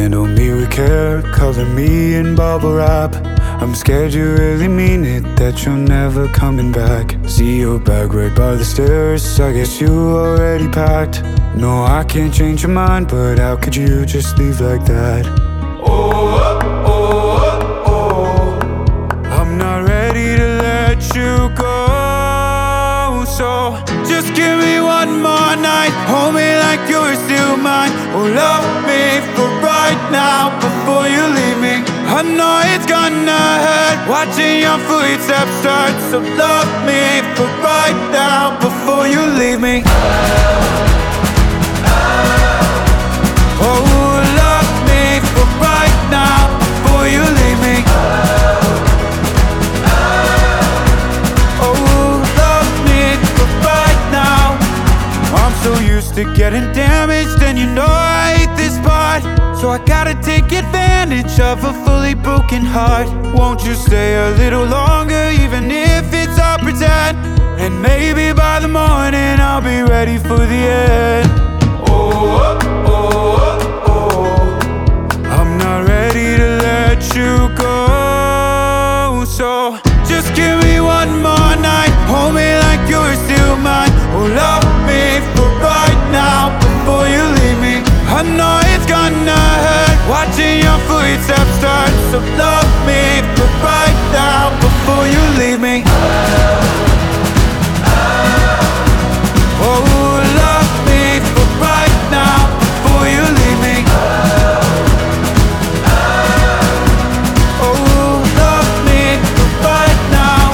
handle me with care, cover me in bubble wrap. I'm scared you really mean it, that you're never coming back. See your bag right by the stairs, I guess you already packed. No, I can't change your mind, but how could you just leave like that? I'm not ready to let you go, so just give me one more night, hold me like you're still mine. Oh, love me for right now before you leave me. I know it's gonna hurt watching your footsteps start, so love me for right now before you leave me. Oh, love me for right now before you leave me. Oh, love me for right now. I'm so used to getting damaged, and you know I hate this part, so I gotta take advantage of a fully broken heart. Won't you stay a little longer, even if it's all pretend? And maybe by the morning I'll be ready for the end. I'm not ready to let you go, so just give me one more night, hold me like you're still mine. Oh, love me for right now before you leave me. I know it's gonna hurt watching your footsteps start, so love me for right now before you leave me. Oh, love me for right now before you leave me. Oh, love me for right now.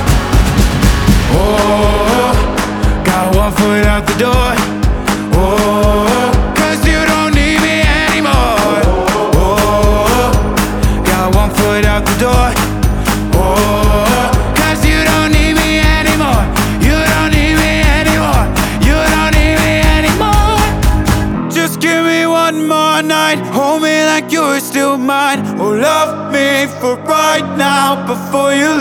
Oh, got one foot out the door. Oh, 'cause you don't need me anymore. Oh, got one foot out the door. Oh, 'cause you don't need me anymore. You don't need me anymore. You don't need me anymore. Just give me one more night, hold me like you're still mine. Oh, love me for right now before you